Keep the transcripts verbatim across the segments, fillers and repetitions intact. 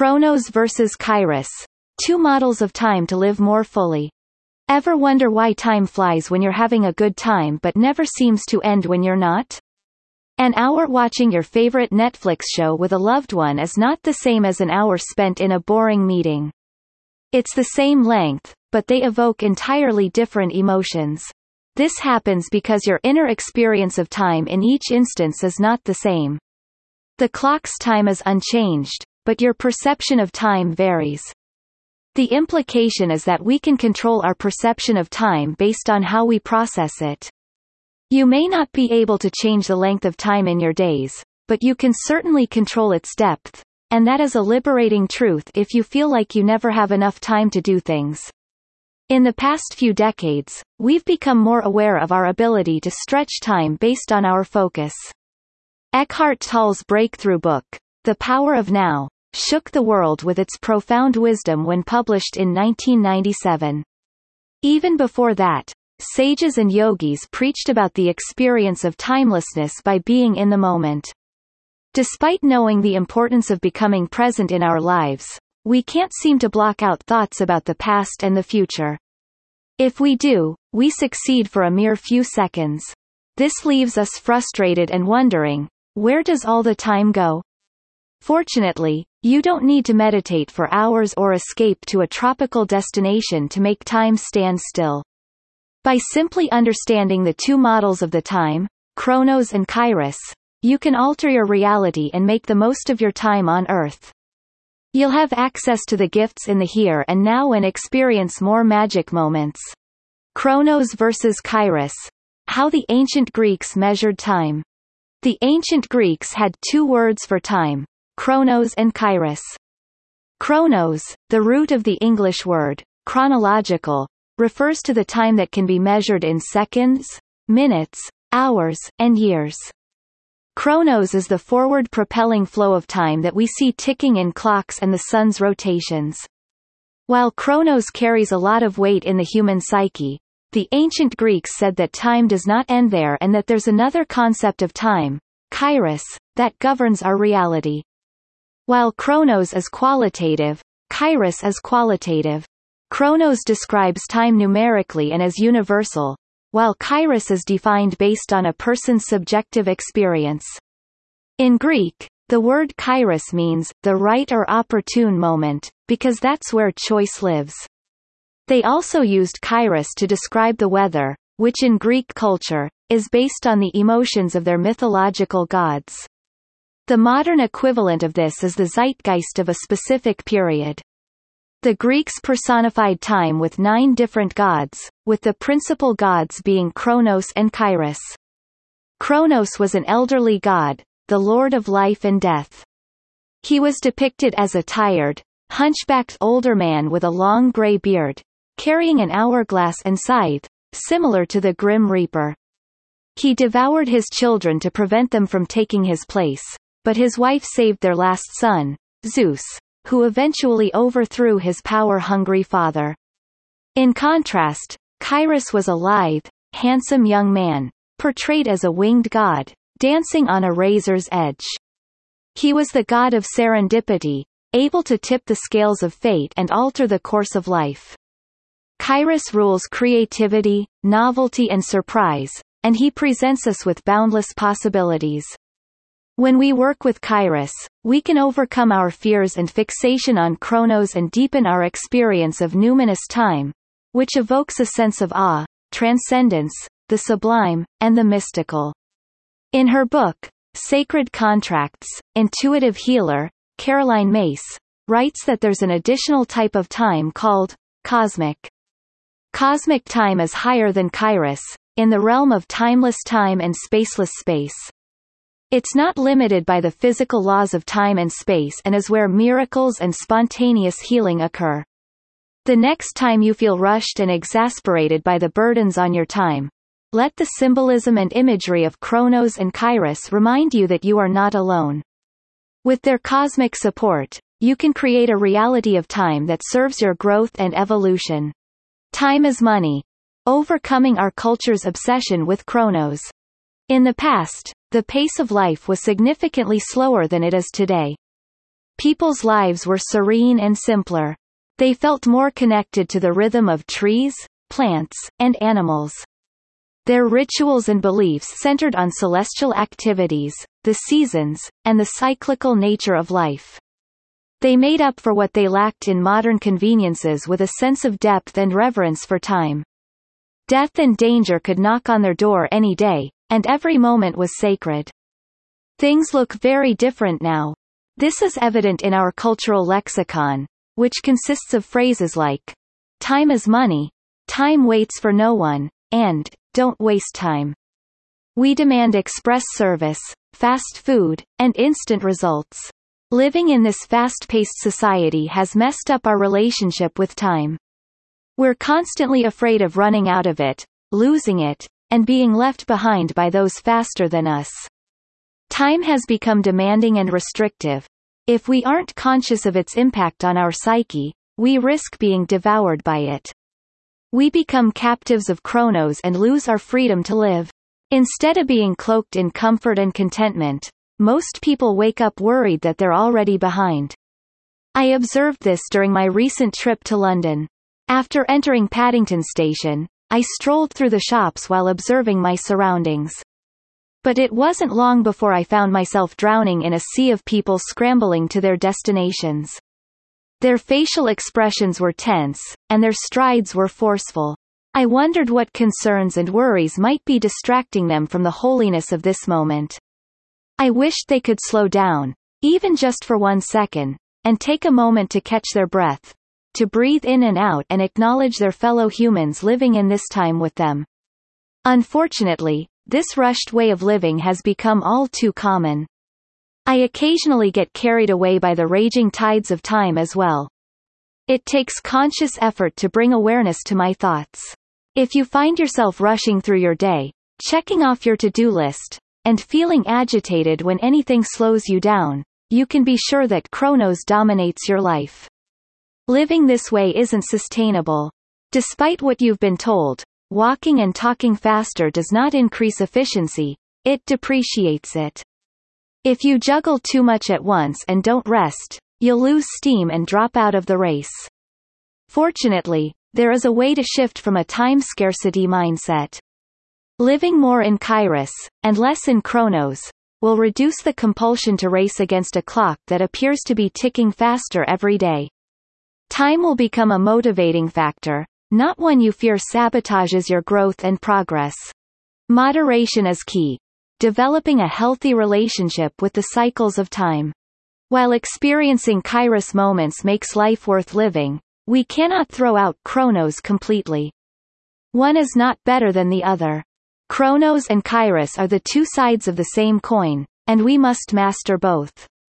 Chronos versus Kairos. Two models of time to live more fully. Ever wonder why time flies when you're having a good time but never seems to end when you're not? An hour watching your favorite Netflix show with a loved one is not the same as an hour spent in a boring meeting. It's the same length, but they evoke entirely different emotions. This happens because your inner experience of time in each instance is not the same. The clock's time is unchanged, but your perception of time varies. The implication is that we can control our perception of time based on how we process it. You may not be able to change the length of time in your days, but you can certainly control its depth, and that is a liberating truth if you feel like you never have enough time to do things. In the past few decades, we've become more aware of our ability to stretch time based on our focus. Eckhart Tolle's breakthrough book, The Power of Now, shook the world with its profound wisdom when published in nineteen ninety-seven. Even before that, sages and yogis preached about the experience of timelessness by being in the moment. Despite knowing the importance of becoming present in our lives, we can't seem to block out thoughts about the past and the future. If we do, we succeed for a mere few seconds. This leaves us frustrated and wondering, where does all the time go? Fortunately, you don't need to meditate for hours or escape to a tropical destination to make time stand still. By simply understanding the two models of the time, Chronos and Kairos, you can alter your reality and make the most of your time on Earth. You'll have access to the gifts in the here and now and experience more magic moments. Chronos versus Kairos. How the ancient Greeks measured time. The ancient Greeks had two words for time: Chronos and Kairos. Chronos, the root of the English word chronological, refers to the time that can be measured in seconds, minutes, hours, and years. Chronos is the forward-propelling flow of time that we see ticking in clocks and the sun's rotations. While Chronos carries a lot of weight in the human psyche, the ancient Greeks said that time does not end there and that there's another concept of time, Kairos, that governs our reality. While Chronos is qualitative, Kairos is qualitative. Chronos describes time numerically and as universal, while Kairos is defined based on a person's subjective experience. In Greek, the word kairos means the right or opportune moment, because that's where choice lives. They also used kairos to describe the weather, which in Greek culture, is based on the emotions of their mythological gods. The modern equivalent of this is the zeitgeist of a specific period. The Greeks personified time with nine different gods, with the principal gods being Chronos and Kairos. Chronos was an elderly god, the lord of life and death. He was depicted as a tired, hunchbacked older man with a long gray beard, carrying an hourglass and scythe, similar to the Grim Reaper. He devoured his children to prevent them from taking his place, but his wife saved their last son, Zeus, who eventually overthrew his power-hungry father. In contrast, Kairos was a lithe, handsome young man, portrayed as a winged god, dancing on a razor's edge. He was the god of serendipity, able to tip the scales of fate and alter the course of life. Kairos rules creativity, novelty and surprise, and he presents us with boundless possibilities. When we work with Kairos, we can overcome our fears and fixation on Chronos and deepen our experience of numinous time, which evokes a sense of awe, transcendence, the sublime, and the mystical. In her book, Sacred Contracts, intuitive healer, Caroline Myss, writes that there's an additional type of time called cosmic. Cosmic time is higher than Kairos, in the realm of timeless time and spaceless space. It's not limited by the physical laws of time and space and is where miracles and spontaneous healing occur. The next time you feel rushed and exasperated by the burdens on your time, let the symbolism and imagery of Chronos and Kairos remind you that you are not alone. With their cosmic support, you can create a reality of time that serves your growth and evolution. Time is money. Overcoming our culture's obsession with Chronos. In the past, the pace of life was significantly slower than it is today. People's lives were serene and simpler. They felt more connected to the rhythm of trees, plants, and animals. Their rituals and beliefs centered on celestial activities, the seasons, and the cyclical nature of life. They made up for what they lacked in modern conveniences with a sense of depth and reverence for time. Death and danger could knock on their door any day, and every moment was sacred. Things look very different now. This is evident in our cultural lexicon, which consists of phrases like, "Time is money," "Time waits for no one," and "Don't waste time." We demand express service, fast food, and instant results. Living in this fast-paced society has messed up our relationship with time. We're constantly afraid of running out of it, losing it, and being left behind by those faster than us. Time has become demanding and restrictive. If we aren't conscious of its impact on our psyche, we risk being devoured by it. We become captives of Chronos and lose our freedom to live. Instead of being cloaked in comfort and contentment, most people wake up worried that they're already behind. I observed this during my recent trip to London. After entering Paddington Station, I strolled through the shops while observing my surroundings. But it wasn't long before I found myself drowning in a sea of people scrambling to their destinations. Their facial expressions were tense, and their strides were forceful. I wondered what concerns and worries might be distracting them from the holiness of this moment. I wished they could slow down, even just for one second, and take a moment to catch their breath, to breathe in and out and acknowledge their fellow humans living in this time with them. Unfortunately, this rushed way of living has become all too common. I occasionally get carried away by the raging tides of time as well. It takes conscious effort to bring awareness to my thoughts. If you find yourself rushing through your day, checking off your to-do list, and feeling agitated when anything slows you down, you can be sure that Chronos dominates your life. Living this way isn't sustainable. Despite what you've been told, walking and talking faster does not increase efficiency, it depreciates it. If you juggle too much at once and don't rest, you'll lose steam and drop out of the race. Fortunately, there is a way to shift from a time scarcity mindset. Living more in Kairos, and less in Chronos, will reduce the compulsion to race against a clock that appears to be ticking faster every day. Time will become a motivating factor, not one you fear sabotages your growth and progress. Moderation is key. Developing a healthy relationship with the cycles of time. While experiencing Kairos moments makes life worth living, we cannot throw out Chronos completely. One is not better than the other. Chronos and Kairos are the two sides of the same coin, and we must master both.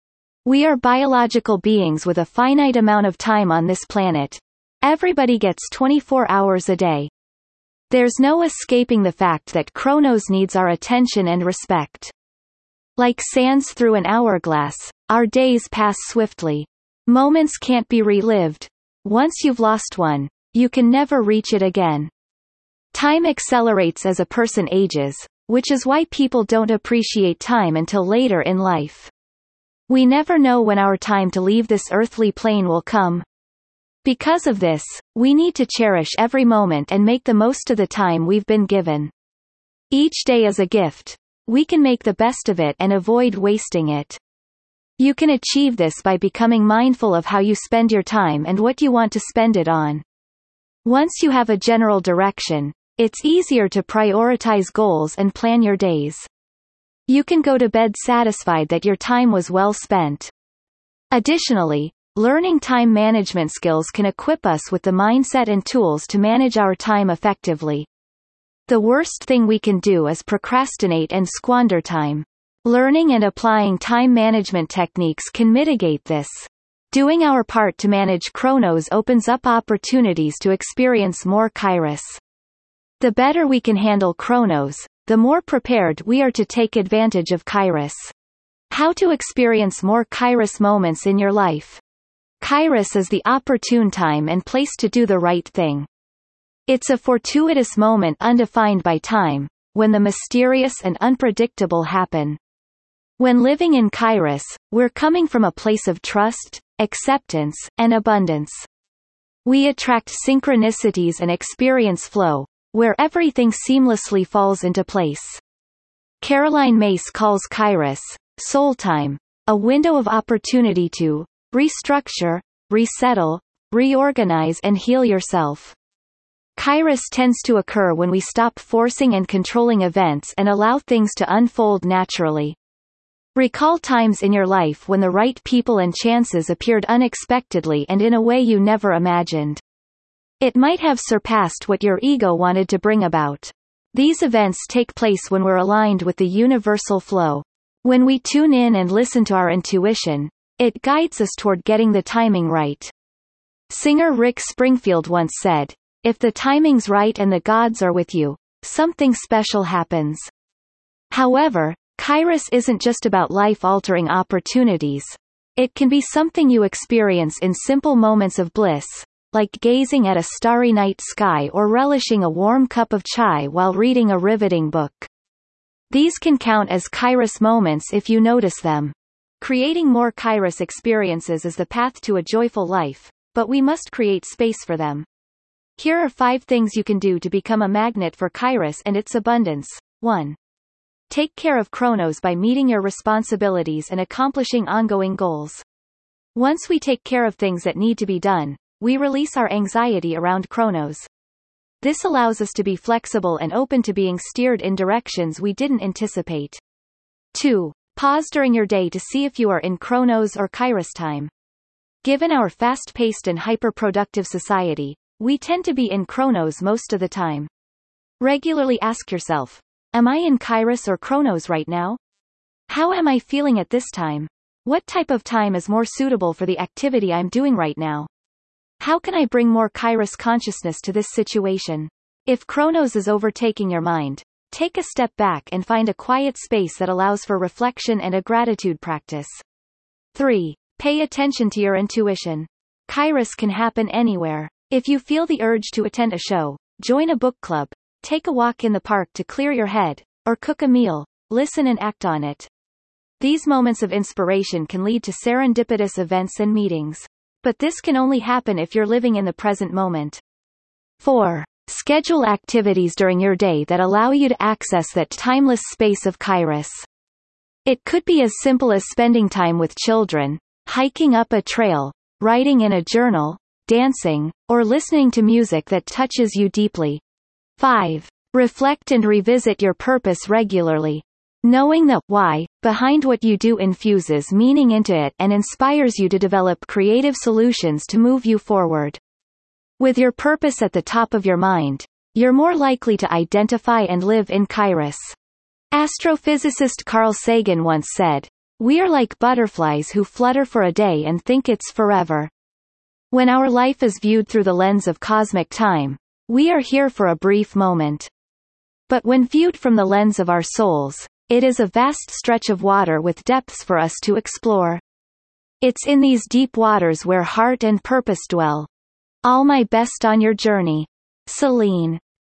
We are biological beings with a finite amount of time on this planet. Everybody gets twenty-four hours a day. There's no escaping the fact that Chronos needs our attention and respect. Like sands through an hourglass, our days pass swiftly. Moments can't be relived. Once you've lost one, you can never reach it again. Time accelerates as a person ages, which is why people don't appreciate time until later in life. We never know when our time to leave this earthly plane will come. Because of this, we need to cherish every moment and make the most of the time we've been given. Each day is a gift. We can make the best of it and avoid wasting it. You can achieve this by becoming mindful of how you spend your time and what you want to spend it on. Once you have a general direction, it's easier to prioritize goals and plan your days. You can go to bed satisfied that your time was well spent. Additionally, learning time management skills can equip us with the mindset and tools to manage our time effectively. The worst thing we can do is procrastinate and squander time. Learning and applying time management techniques can mitigate this. Doing our part to manage Chronos opens up opportunities to experience more Kairos. The better we can handle Chronos, the more prepared we are to take advantage of Kairos. How to experience more Kairos moments in your life. Kairos is the opportune time and place to do the right thing. It's a fortuitous moment undefined by time, when the mysterious and unpredictable happen. When living in Kairos, we're coming from a place of trust, acceptance, and abundance. We attract synchronicities and experience flow, where everything seamlessly falls into place. Caroline Myss calls Kairos, soul time, a window of opportunity to restructure, resettle, reorganize and heal yourself. Kairos tends to occur when we stop forcing and controlling events and allow things to unfold naturally. Recall times in your life when the right people and chances appeared unexpectedly and in a way you never imagined. It might have surpassed what your ego wanted to bring about. These events take place when we're aligned with the universal flow. When we tune in and listen to our intuition, it guides us toward getting the timing right. Singer Rick Springfield once said, "If the timing's right and the gods are with you, something special happens." However, Kairos isn't just about life-altering opportunities. It can be something you experience in simple moments of bliss, like gazing at a starry night sky or relishing a warm cup of chai while reading a riveting book. These can count as Kairos moments if you notice them. Creating more Kairos experiences is the path to a joyful life, but we must create space for them. Here are five things you can do to become a magnet for Kairos and its abundance. one. Take care of Chronos by meeting your responsibilities and accomplishing ongoing goals. Once we take care of things that need to be done, we release our anxiety around Chronos. This allows us to be flexible and open to being steered in directions we didn't anticipate. two. Pause during your day to see if you are in Chronos or Kairos time. Given our fast-paced and hyper-productive society, we tend to be in Chronos most of the time. Regularly ask yourself, am I in Kairos or Chronos right now? How am I feeling at this time? What type of time is more suitable for the activity I'm doing right now? How can I bring more Kairos consciousness to this situation? If Chronos is overtaking your mind, take a step back and find a quiet space that allows for reflection and a gratitude practice. three. Pay attention to your intuition. Kairos can happen anywhere. If you feel the urge to attend a show, join a book club, take a walk in the park to clear your head, or cook a meal, listen and act on it. These moments of inspiration can lead to serendipitous events and meetings. But this can only happen if you're living in the present moment. four. Schedule activities during your day that allow you to access that timeless space of Kairos. It could be as simple as spending time with children, hiking up a trail, writing in a journal, dancing, or listening to music that touches you deeply. five. Reflect and revisit your purpose regularly. Knowing the why behind what you do infuses meaning into it and inspires you to develop creative solutions to move you forward. With your purpose at the top of your mind, you're more likely to identify and live in Kairos. Astrophysicist Carl Sagan once said, "We are like butterflies who flutter for a day and think it's forever." When our life is viewed through the lens of cosmic time, we are here for a brief moment. But when viewed from the lens of our souls, it is a vast stretch of water with depths for us to explore. It's in these deep waters where heart and purpose dwell. All my best on your journey. Celine.